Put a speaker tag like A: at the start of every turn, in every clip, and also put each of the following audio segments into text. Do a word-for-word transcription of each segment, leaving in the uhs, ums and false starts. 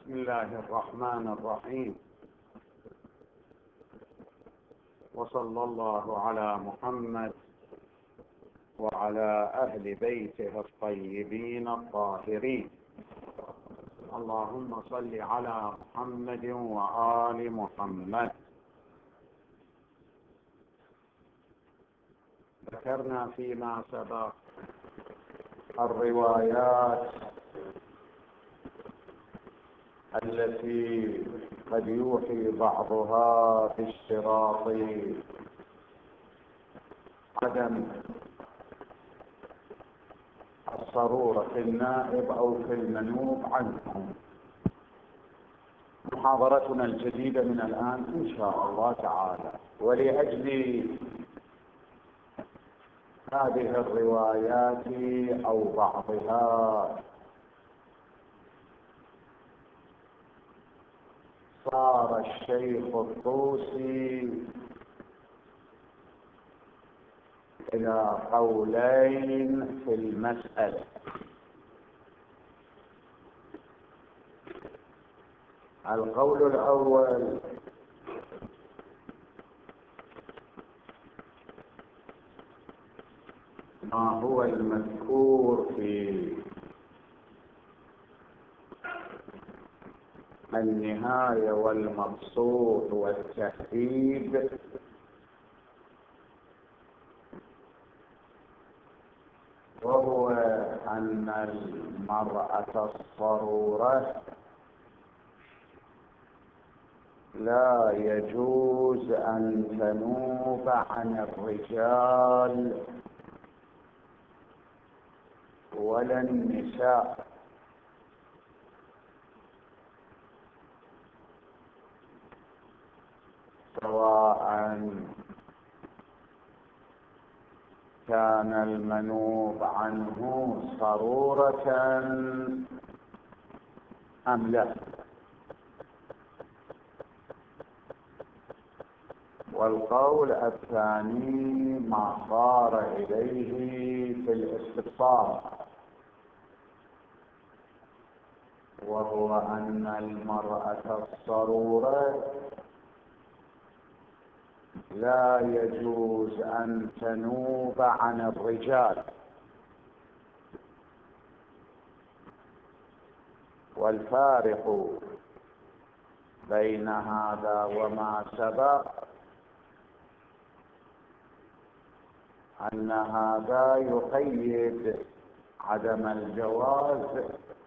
A: بسم الله الرحمن الرحيم، وصلى الله على محمد وعلى أهل بيته الطيبين الطاهرين. اللهم صل على محمد وآل محمد. ذكرنا فيما سبق الروايات التي قد يوحي بعضها باشتراط عدم الصرورة في النائب أو في المنوب عنه. محاضرتنا الجديدة من الآن إن شاء الله تعالى، ولأجل هذه الروايات أو بعضها صار الشيخ الطوسي إلى قولين في المسألة. القول الأول: ما هو المذكور في النهاية والمبسوط والتهذيب، وهو أن المرأة الصرورة لا يجوز أن تنوب عن الرجال ولا النساء، سواء كان المنوب عنه صرورة أم لا. والقول الثاني ما صار إليه في الاستفسار، وهو أن المرأة الصرورة لا يجوز أن تنوب عن الرجال. والفارق بين هذا وما سبق أن هذا يقيد عدم الجواز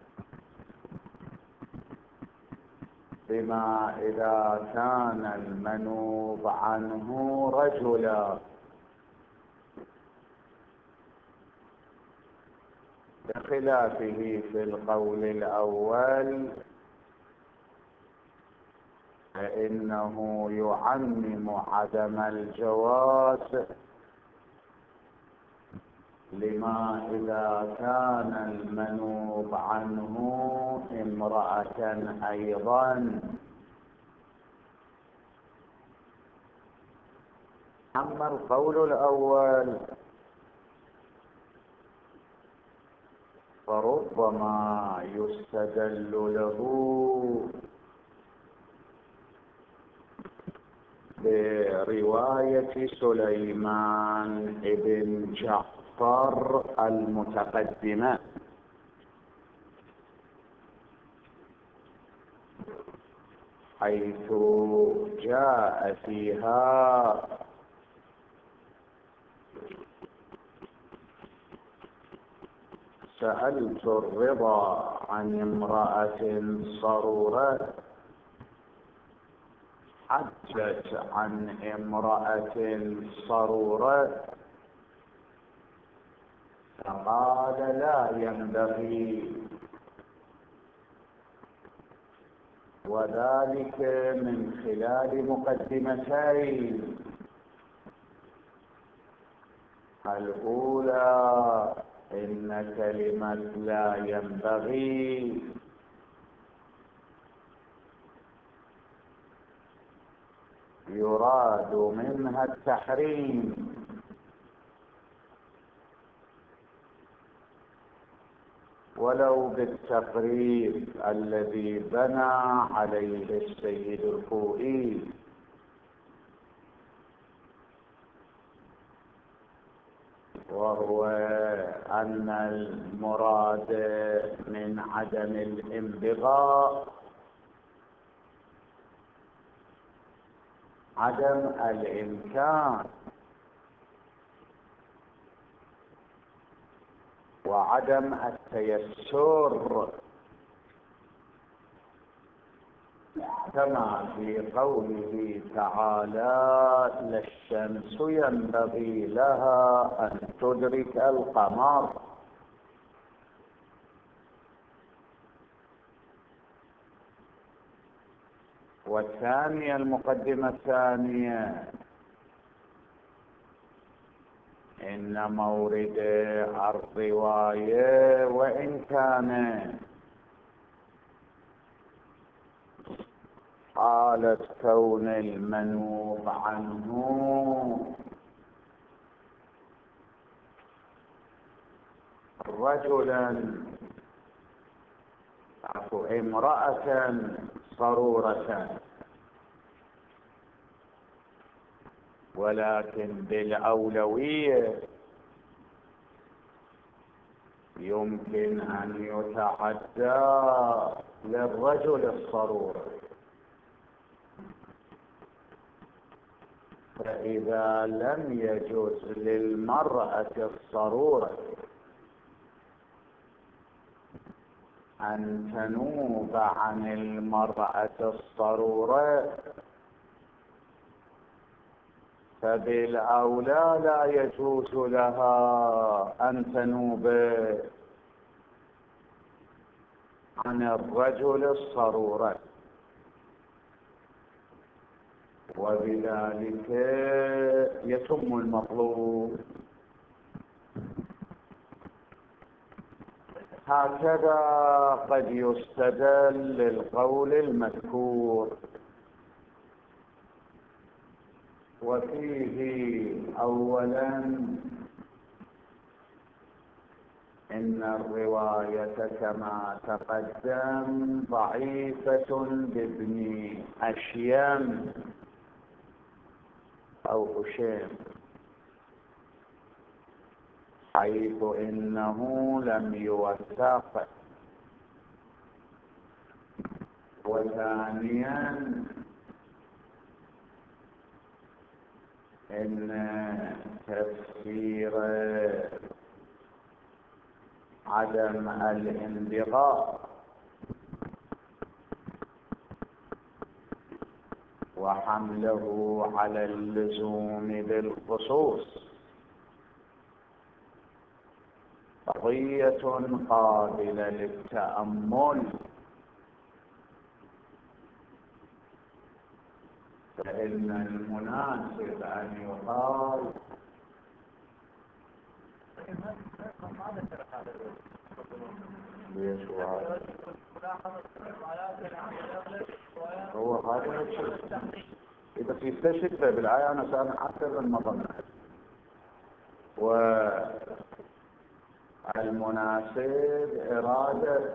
A: بما إذا كان المنوب عنه رجلا، بخلافه في القول الأول فإنه يعمم عدم الجواز لما إذا كان المنوب عنه امرأة أيضا. أما القول الأول فربما يستدل له برواية سليمان بن جعفر المتقدمة، حيث جاء فيها سألت الرضا عن امرأة صرورة حجت عن امرأة صرورة فقال لا ينبغي، وذلك من خلال مقدمتين: الأولى إن كلمة لا ينبغي يراد منها التحريم، ولو بالتقريب الذي بنى عليه السيد الخوئي، وهو أن المراد من عدم الانبغاء عدم الإمكان وعدم التيسر، كما في قوله تعالى: لا الشمس ينبغي لها أن تدرك القمر. والثانية، المقدمة الثانية، إن مورد الرواية وإن كان حالة كون المنوب عنه رجلا أو امرأة صرورة، ولكن بالأولوية يمكن أن يتعدى للرجل الصرور. فإذا لم يجوز للمرأة الصرورة أن تنوب عن المرأة الصرورة، فبالأولى لا يجوز لها أن تنوب عن الرجل الصرورة، وبذلك يتم المطلوب. هكذا قد يستدل للقول المذكور، وفيه أولا إن الرواية كما تقدم ضعيفة بابن أشيم أو أشيم، حيث إنه لم يوثق. وثانيا إن تفسير عدم الانبغاء وحمله على اللزوم بالخصوص قضية قابلة للتأمل، فإن المناسب أن يقال ليش هذا هو هذا الشيء. إذا في استشهد بالآية أنا سأحسب المظنة، والمناسب إرادة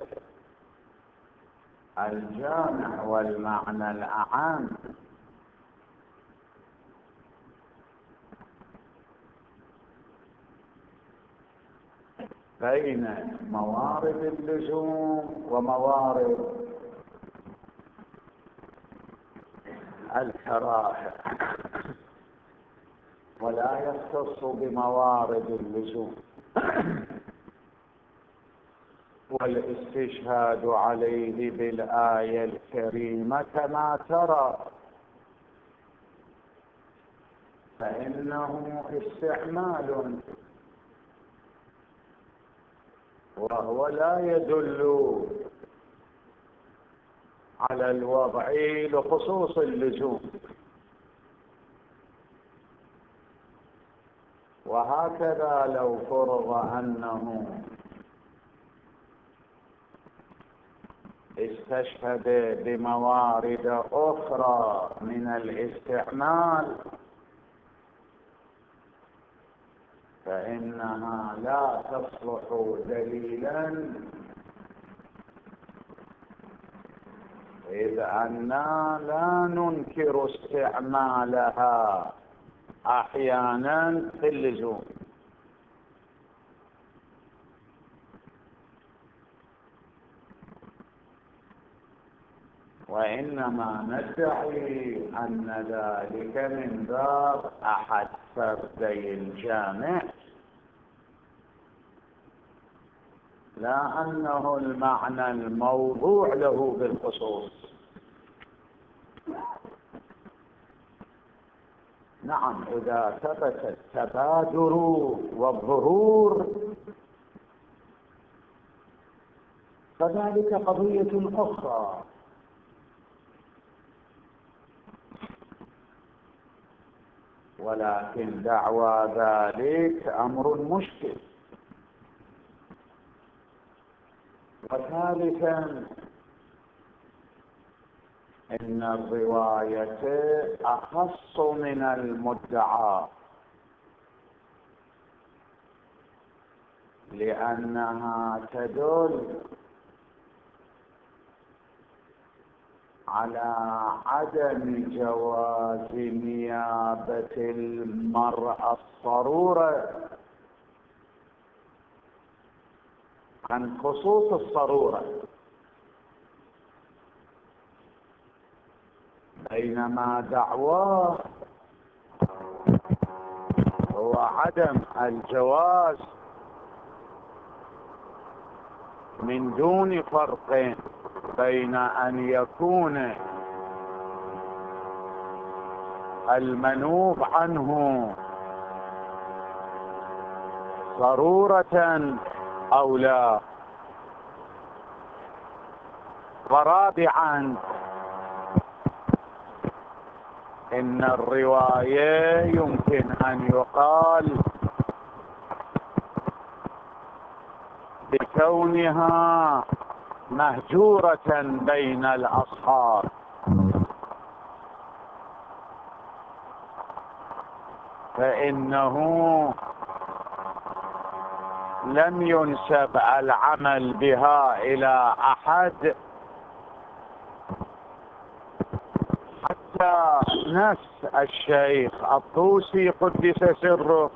A: الجامع والمعنى الأعم، بين موارد اللزوم وموارد الكراهة، ولا يختص بموارد اللزوم. والاستشهاد عليه بالآية الكريمة كما ترى فإنه استعمال، وهو لا يدل على الوضع لخصوص اللزوم. وهكذا لو فرض أنه استشهد بموارد أخرى من الاستعمال فإنها لا تصلح دليلا إذ أننا لا ننكر استعمالها أحيانا في اللزوم، وإنما ندعي أن ذلك من باب أحد فردي الجامع، لا أنه المعنى الموضوع له بالخصوص. نعم، إذا ثبت التبادر والظهور فذلك قضية أخرى، ولكن دعوى ذلك أمر مشكل. وثالثا، إن الرواية أخص من المدعى، لأنها تدل على عدم جواز نيابة المرأة الصرورة عن خصوص الصرورة، بينما دعواه هو عدم الجواز من دون فرق بين أن يكون المنوب عنه ضرورة أو لا. ورابعا، إن الرواية يمكن أن يقال بكونها مهجورة بين الأصحاب، فإنه لم ينسب العمل بها إلى أحد حتى نفس الشيخ الطوسي قدس سره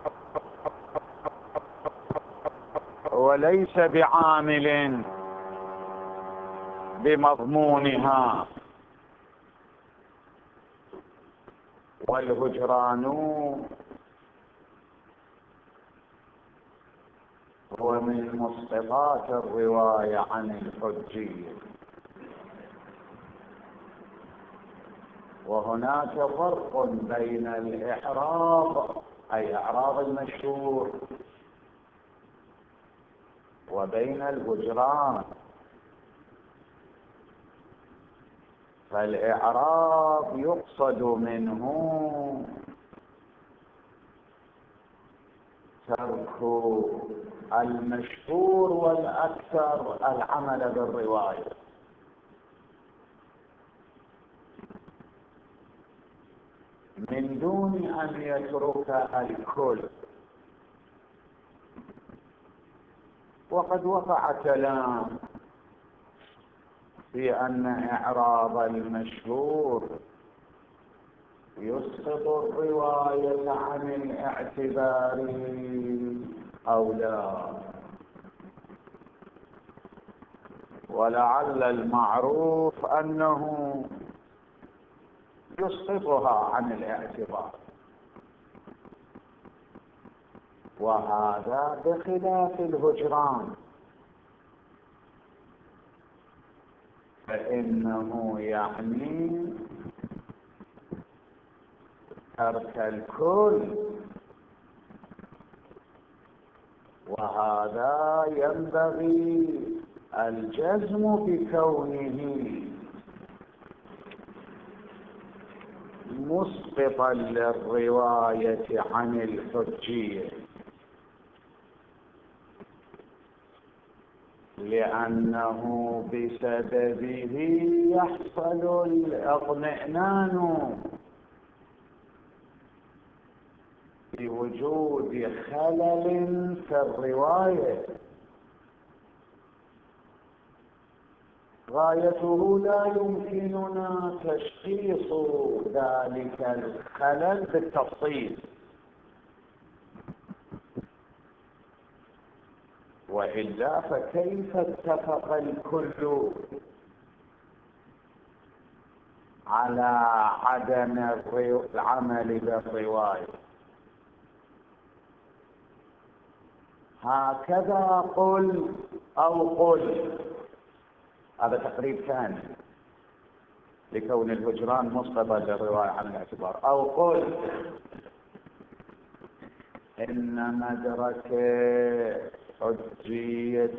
A: وليس بعامل بمضمونها. والهجران هو من مسقطات الرواية عن الحجية، وهناك فرق بين الإعراب أي إعراب المشهور وبين الهجران. فالإعراب يقصد منه ترك المشهور والأكثر العمل بالرواية، من دون أن يترك الكل. وقد وقع كلام في أن إعراب المشهور يسقط الرواية عن الاعتبار أو لا، ولعل المعروف أنه يسقطها عن الاعتبار، وهذا بخلاف الهجران، فإنه يعني ترك الكل، وهذا ينبغي الجزم بكونه مسقطا للرواية عن الحجية، لأنه بسببه يحصل الاطمئنان بوجود خلل في الرواية، غايته لا يمكننا تشخيص ذلك الخلل بالتفصيل، وإلا فكيف اتفق الكل على عدم العمل بالرواية؟ هكذا قل أو قل، هذا تقريب ثاني لكون الهجران مسقطا للرواية عن الاعتبار. أو قل إن مدرك حجية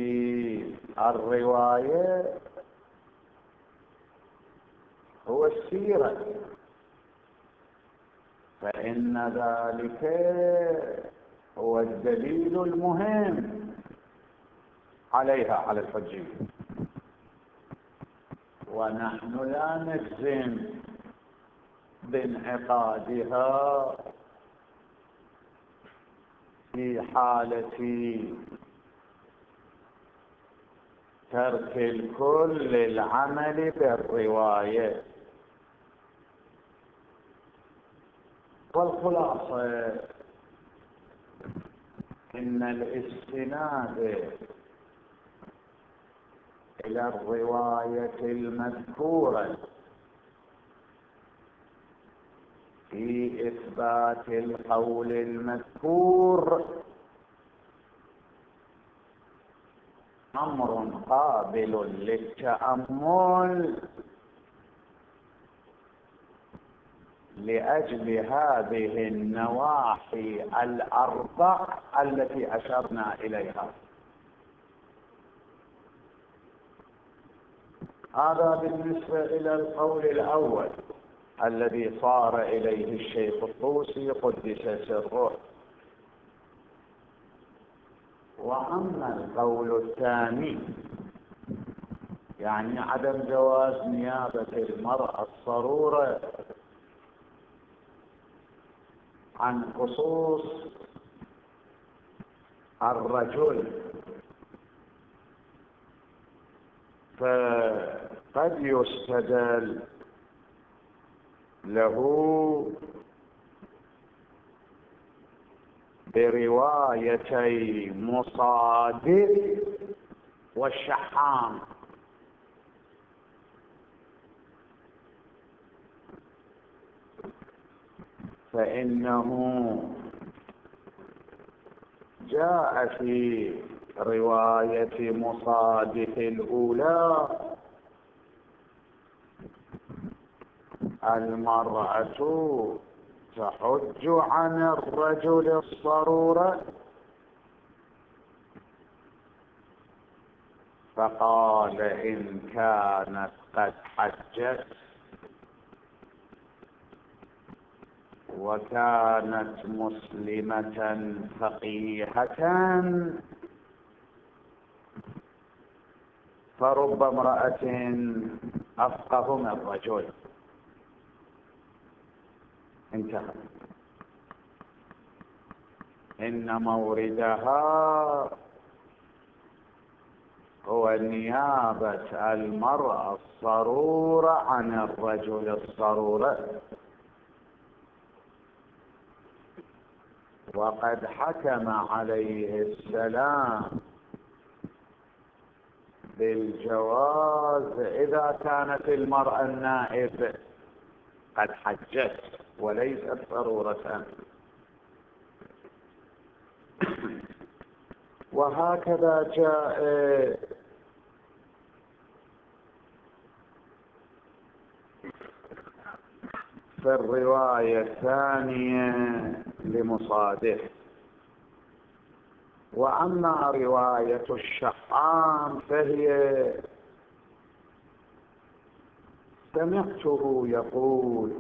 A: الرواية هو السيرة، فإن ذلك هو الدليل المهم عليها، على الحجية، ونحن لا نجزم بانعقادها في حالة ترك الكل للعمل بالرواية. والخلاصة إن الاستناد إلى الرواية المذكورة في إثبات القول المذكور أمر قابل للتأمل لأجل هذه النواحي الأربع التي أشرنا إليها. هذا بالنسبة إلى القول الأول الذي صار إليه الشيخ الطوسي قدس سره. وأما القول الثاني، يعني عدم جواز نيابة المرأة الصرورة عن خصوص الرجل، فقد يستدل له بروايتي مصادق والشحام، فإنه جاء في رواية مصادق الأولى المرأة تحج عن الرجل الصرورة، فقال إن كانت قد حجت وكانت مسلمة فقيهة فرب امرأة أفقه من الرجل. انتهى. إن موردها هو نيابة المرأة الصرورة عن الرجل الصرورة، وقد حكم عليه السلام بالجواز إذا كانت المرأة النائب قد حجت وليست صرورة. وهكذا جاء في الرواية الثانية لمصادق. وأما رواية الشحام فهي سمعته يقول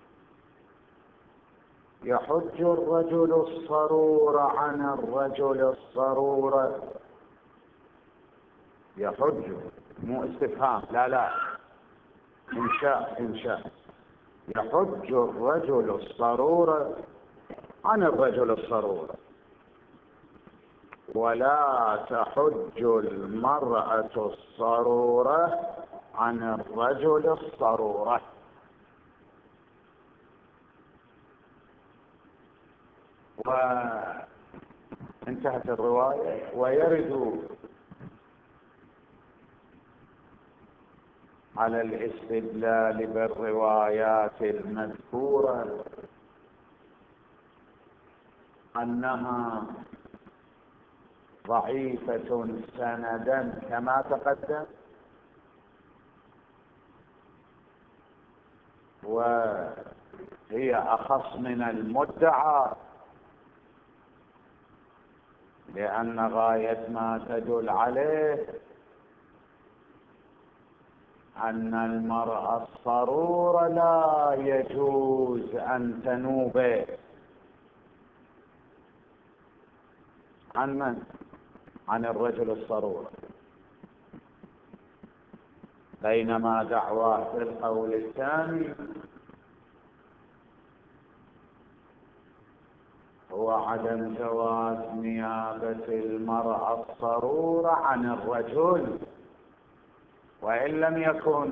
A: يحج الرجل الصرور عن الرجل الصرور، يحج مو استفهام، لا لا إنشاء إنشاء، يحج الرجل الصرور عن الرجل الصرور. ولا تحج المرأة الصرورة عن الرجل الصرورة. وانتهت الرواية. ويرد على الاستدلال بالروايات المذكورة أنها ضعيفة سندا كما تقدم، وهي أخص من المدعى، لأن غاية ما تدل عليه أن المرأة الصرورة لا يجوز أن تنوب عن من؟ عن الرجل الصرورة، بينما دعواه في القول الثاني هو عدم جواز نيابة المرأة الصرورة عن الرجل، وإن لم يكن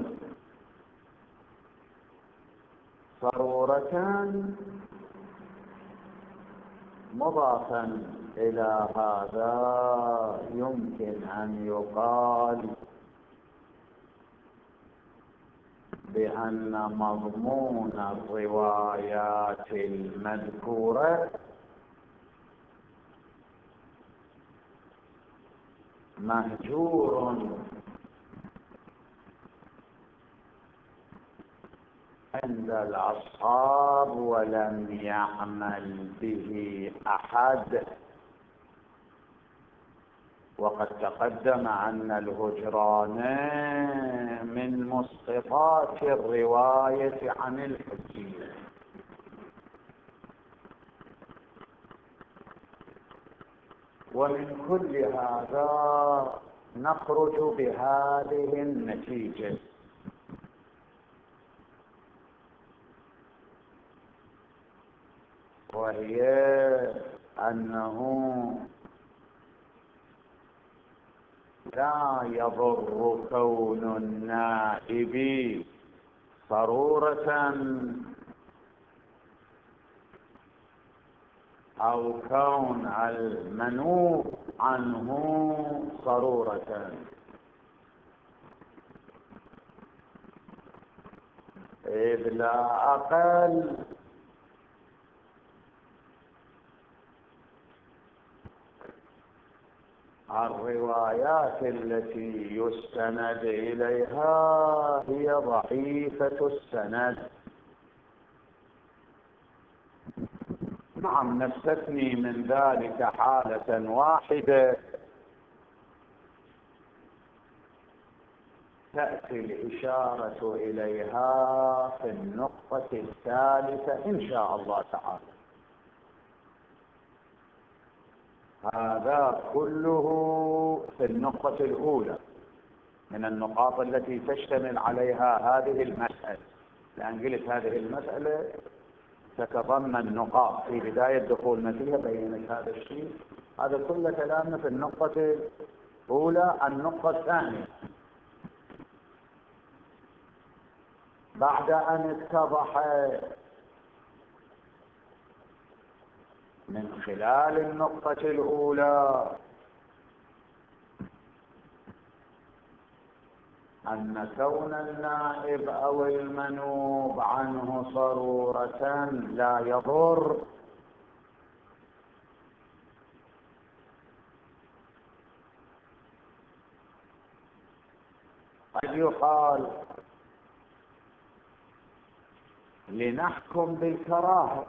A: صرورة مضافا إلى هذا يمكن أن يقال بأن مضمون الروايات المذكورة مهجور عند الأصحاب ولم يعمل به أحد. وقد تقدم أن الهجران من مسقطات الرواية عن الحجية، ومن كل هذا نخرج بهذه النتيجة: وهي أنه لا يضر كون النائب صرورة أو كون المنوب عنه صرورة، إذ لا أقل الروايات التي يستند إليها هي ضعيفة السند. نعم، نستثني من ذلك حالة واحدة تأتي الإشارة إليها في النقطة الثالثة إن شاء الله تعالى. هذا كله في النقطة الأولى من النقاط التي تشتمل عليها هذه المسألة، لأن قلت هذه المسألة تتضمن نقاط في بداية دخولنا فيها بينت هذا الشيء. هذا كل كلامنا في النقطة الأولى. النقطة الثانية: بعد أن اتضح من خلال النقطة الأولى أن كون النائب أو المنوب عنه صرورة لا يضر، قد يقال لنحكم بالكراهة،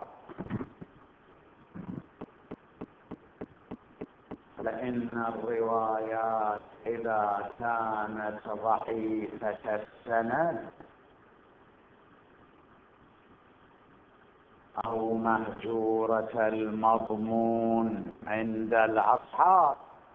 A: لأن الروايات إذا كانت ضعيفة السند أو مهجورة المضمون عند الأصحاب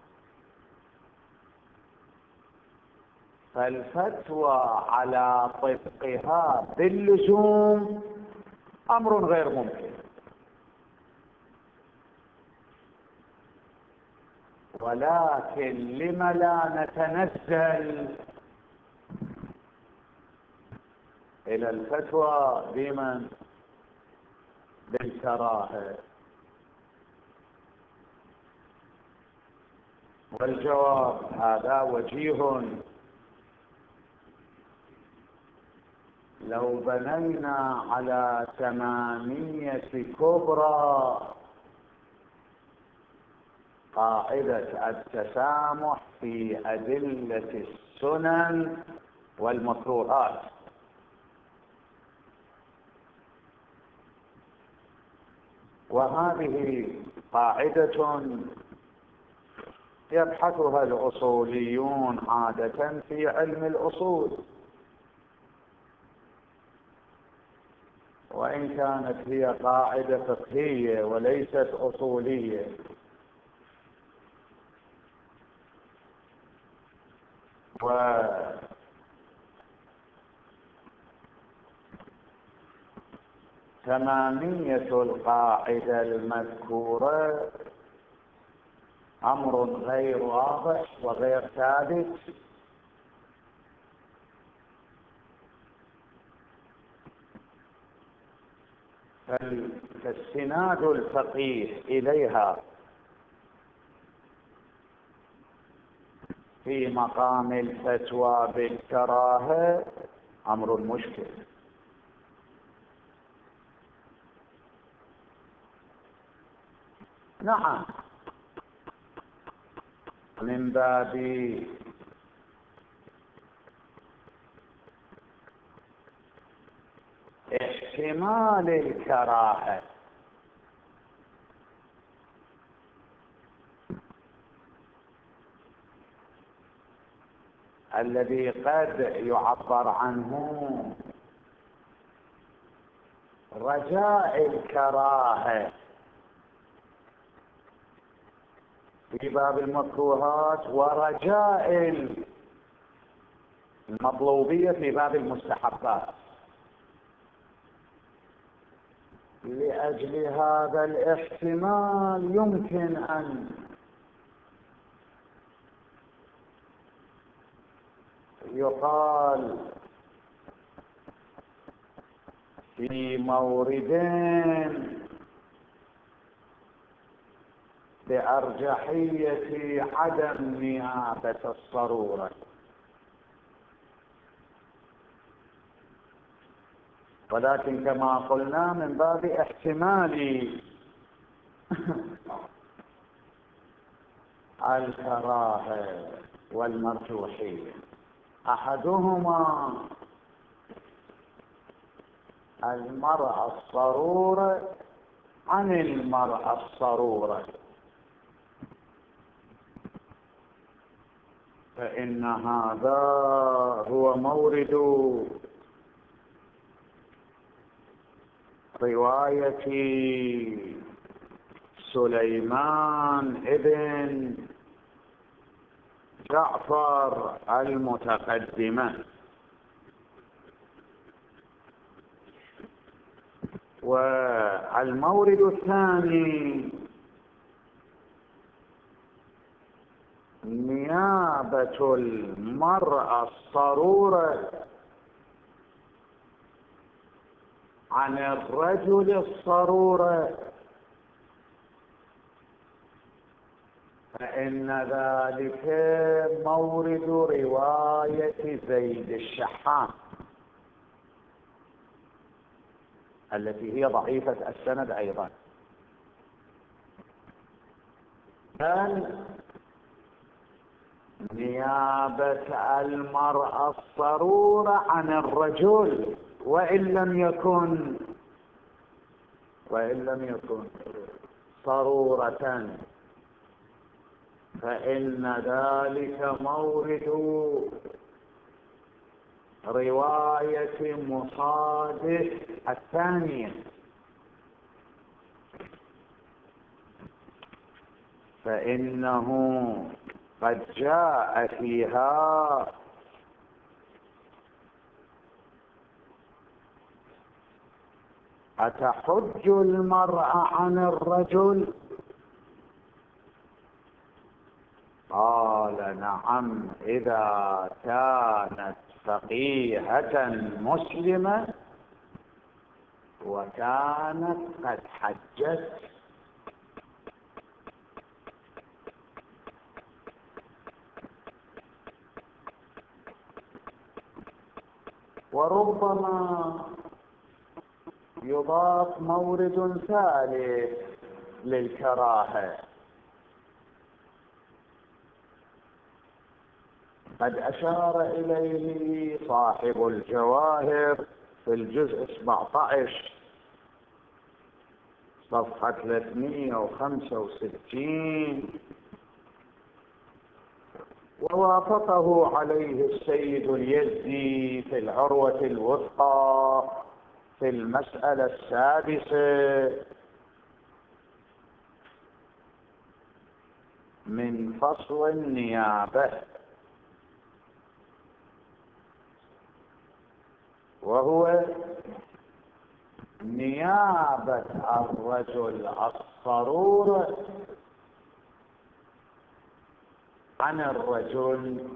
A: فالفتوى على طبقها باللزوم أمر غير ممكن. ولكن لم لا نتنزل إلى الفتوى بمن بالكراهة؟ والجواب هذا وجيه. لو بنينا على ثمانية كبرى قاعدة التسامح في أدلة السنن والمكروهات، وهذه قاعدة يبحثها الأصوليون عادة في علم الأصول، وإن كانت هي قاعدة فقهية وليست أصولية. وتمامية القاعدة المذكورة أمر غير واضح وغير ثابت، فاستناد الفقيه إليها في مقام الفتوى بالكراهة أمر مشكل. نعم، من باب احتمال الكراهة الذي قد يعبر عنه رجاء الكراهة في باب المكروهات ورجاء المطلوبية في باب المستحبات. لأجل هذا الاحتمال يمكن أن يقال في موردين بأرجحية عدم نيابة الصرورة، ولكن كما قلنا من باب احتمال الكراهة والمرجوحية. أحدهما المرأة الصرورة عن المرأة الصرورة، فإن هذا هو مورد رواية سليمان ابن جعفر المتقدمة. والمورد الثاني نيابة المرأة الصرورة عن الرجل الصرورة، فإن ذلك مورد رواية زيد الشحام التي هي ضعيفة السند أيضا. بل نيابة المرأة الصرورة عن الرجل وإن لم يكن وإن لم يكن صرورة، فإن ذلك مورد رواية مصادف الثانية، فإنه قد جاء فيها أتحج المرأة عن الرجل نعم، إذا كانت فقيهة مسلمة وكانت قد حجت. وربما يضاف مورد ثالث للكراهة، قد أشار إليه صاحب الجواهر في الجزء سبعة عشر صفحة ثلاثمئة وخمسة وستين، ووافقه عليه السيد اليزدي في العروة الوثقى في المسألة السادسة من فصل النيابة، وهو نيابة الرجل الصرور عن الرجل.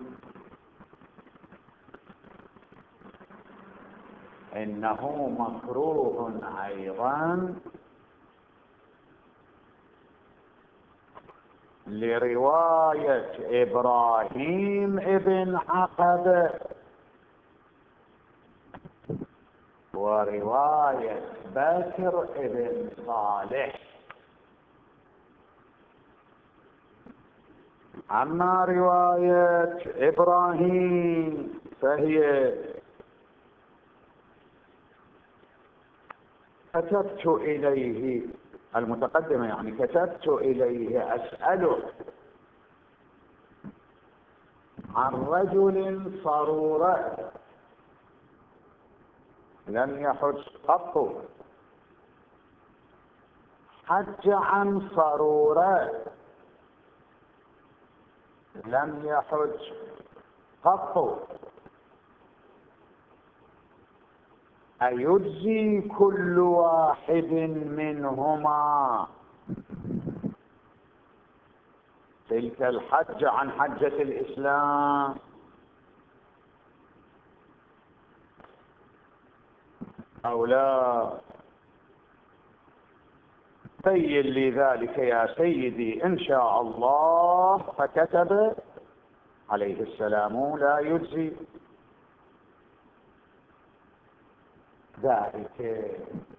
A: إنه مكروه أيضا لرواية إبراهيم ابن عقبة ورواية بكر ابن صالح. أما رواية إبراهيم فهي كتبت إليه المتقدمة، يعني كتبت إليه أسأله عن رجل صرورة لم يحج قط، حج عن صرورة لم يحج قط، أيجزي كل واحد منهما تلك الحج عن حجة الإسلام أو لا؟ بين لي ذلك يا سيدي إن شاء الله. فكتب عليه السلام: لا يجزي ذلك.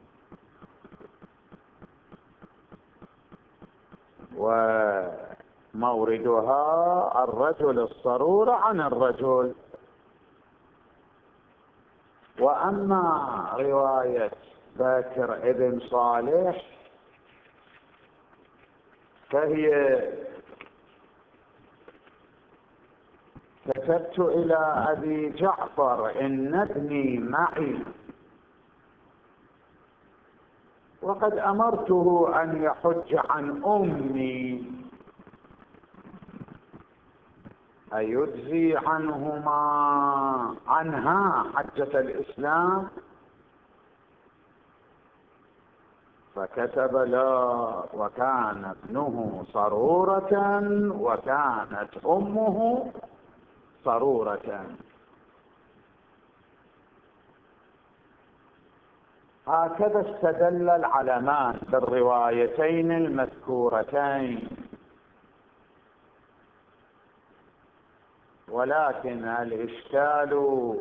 A: وموردها الرجل الصرور عن الرجل. وأما رواية بكر ابن صالح فهي كتبت إلى أبي جعفر إن ابني معي وقد أمرته أن يحج عن أمي، أيجزي عنهما عنها حجة الإسلام؟ فكتب: لا، وكان ابنه صرورة وكانت أمه صرورة. هكذا استدل العلمان بالروايتين المذكورتين، ولكن الإشكال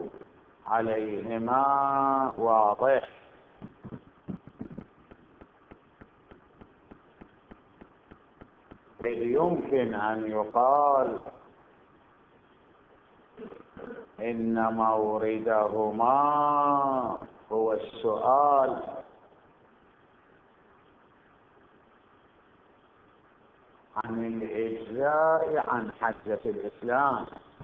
A: عليهما واضح. إذ يمكن أن يقال إن موردهما هو السؤال عن الإجزاء عن حجة الإسلام،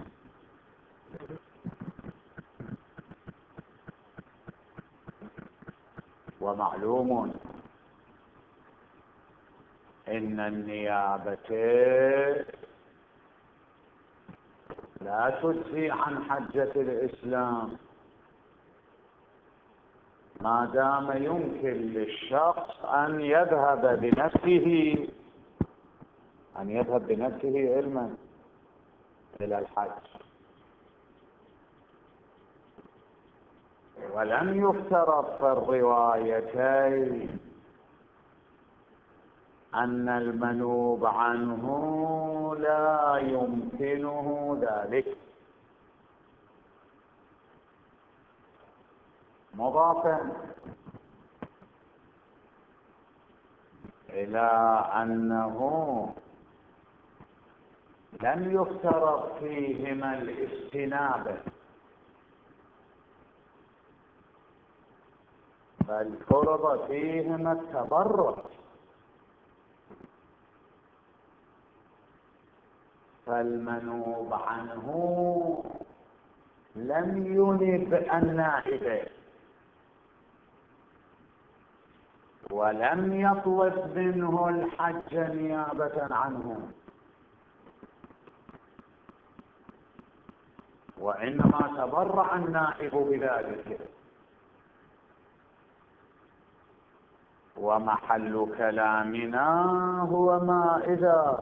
A: ومعلوم إن النيابة لا تجزي عن حجة الإسلام ما دام يمكن للشخص أن يذهب بنفسه أن يذهب بنفسه علما إلى الحج. ولم يفترض في الروايتين أن المنوب عنه لا يمكنه ذلك. مضافا إلى أنه لم يفترض فيهما الاجتناب، بل فرض فيهما التبرع. فالمنوب عنه لم ينب النائب ولم يطلب منه الحج نيابة عنه، وإنما تبرع النائب بذلك. ومحل كلامنا هو ما إذا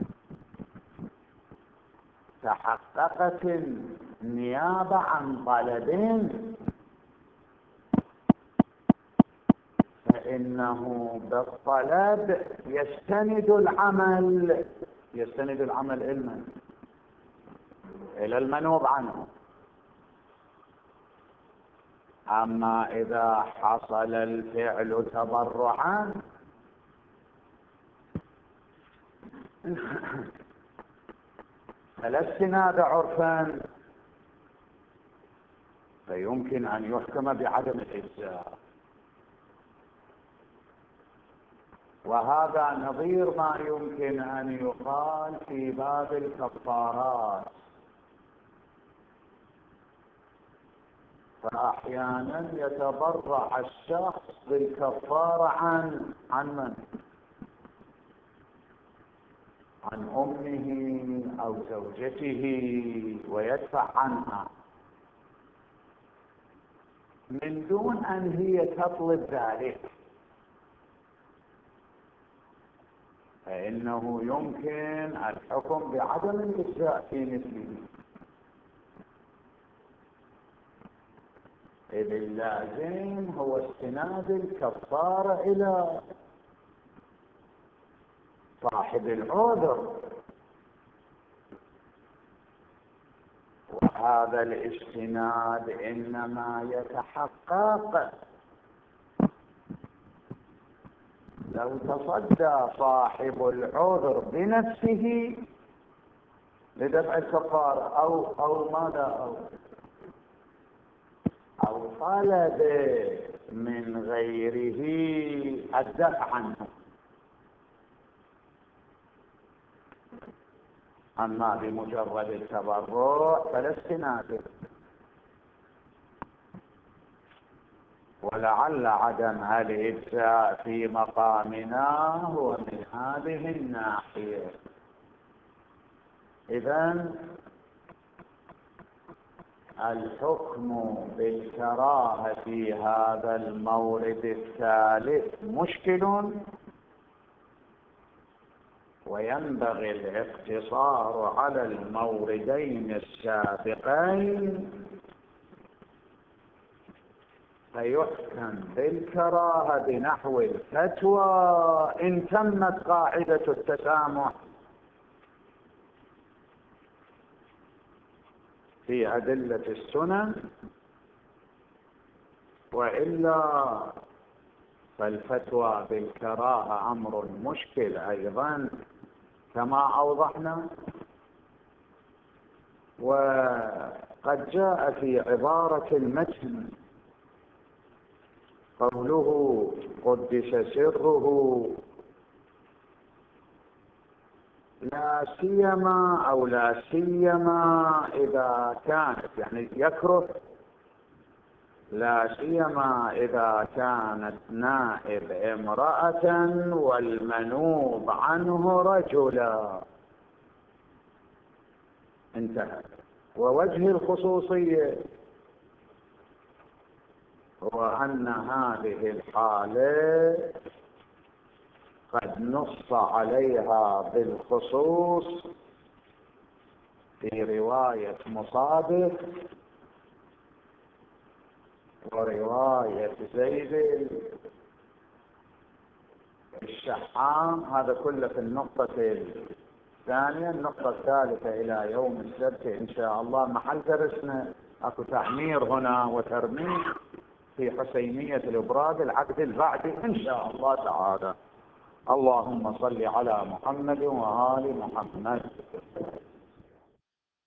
A: تحققت النيابة عن طلب فإنه بالطلب يستند العمل يستند العمل إلى إلى المنوب عنه. أما إذا حصل الفعل تبرعا فلا استناد عرفا، فيمكن أن يحكم بعدم الإجزاء. وهذا نظير ما يمكن أن يقال في باب الكفارات. فأحيانا يتبرع الشخص بالكفارة عن عن من؟ عن أمه أو زوجته ويدفع عنها من دون أن هي تطلب ذلك، فإنه يمكن الحكم بعدم الإجزاء في مثله، إذ اللازم هو استناد الكفارة إلى صاحب العذر. وهذا الاستناد إنما يتحقق لو تصدى صاحب العذر بنفسه لدفع الكفارة أو أو ماذا أو أو طلب من غيره الدفع عنه. أما بمجرد التبرع فلا استناد. ولعل عدم الإجزاء في مقامنا هو من هذه الناحية. إذن الحكم بالكراهة في هذا المورد الثالث مشكل، وينبغي الاقتصار على الموردين السابقين فيحكم بالكراهة بنحو الفتوى إن تمت قاعدة التسامح في أدلة السنن، وإلا فالفتوى بالكراهة أمر مشكل أيضا كما أوضحنا. وقد جاء في عبارة المتن قوله قدس سره لا سيما أو لا سيما إذا كانت، يعني يكره لا سيما إذا كانت نائب امرأة والمنوب عنه رجلا. انتهى. ووجه الخصوصية هو أن هذه الحالة قد نص عليها بالخصوص في رواية مصادق ورواية زيد الشحام، هذا كله في النقطة الثانية. النقطة الثالثة إلى يوم السبت إن شاء الله محل درسنا، أكو تعمير هنا وترميم في حسينية الإبراج العقد البعدي إن شاء الله تعالى. اللهم صل على محمد وآل محمد.